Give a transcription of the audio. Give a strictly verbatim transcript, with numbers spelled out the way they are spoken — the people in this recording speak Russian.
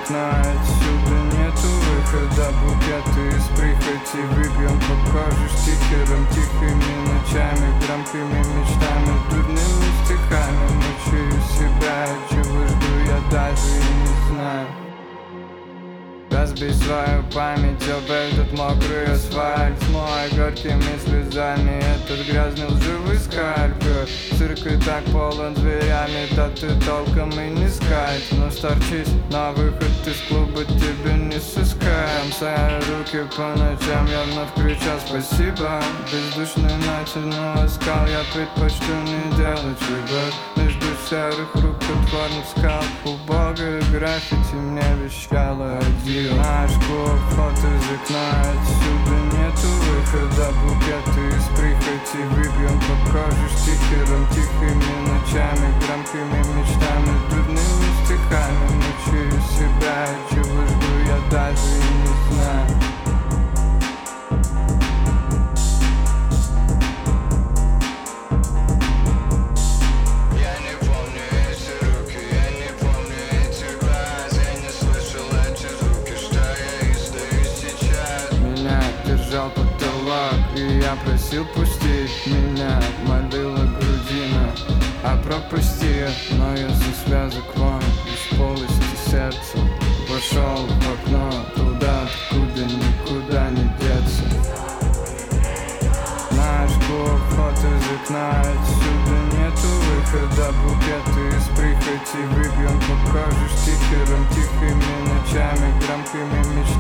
окна, отсюда нету выхода. Букеты из прихоти выбьем по коже стикером. Тихими ночами, громкими мечтами, дурными стихами. Мучаю себя, чего жду я даже и не знаю. Разбей свою память об этот мокрый асфальт. Смой горькими слезами этот грязный лживый скальпель. Цирк и так полон зверями, да ты толком и не скальп. Но сторчись на выход из клуба тебе не сыскаем. Свои руки по ночам я вновь кричал спасибо. Бездушный натянул оскал, я предпочту не делать выбор. Между серых рук отворных скал убогое граффити мне вещало один. Наш клуб, фото из окна, отсюда нету выхода. Букеты из прихоти выбьем по коже стикером. Тихими ночами, громкими мечтами, дурными стихами. Мучаю себя, чего жду я даже и не знаю. Потолок, и я просил пустить меня, молила грудина, а пропусти. Но из-за связок вон, из полости сердца пошел в окно, туда, откуда никуда не деться. Наш клуб, фото из окна, отсюда нету выхода. Букеты из прихоти выбьем по коже стикером. Тихими ночами, громкими мечтами,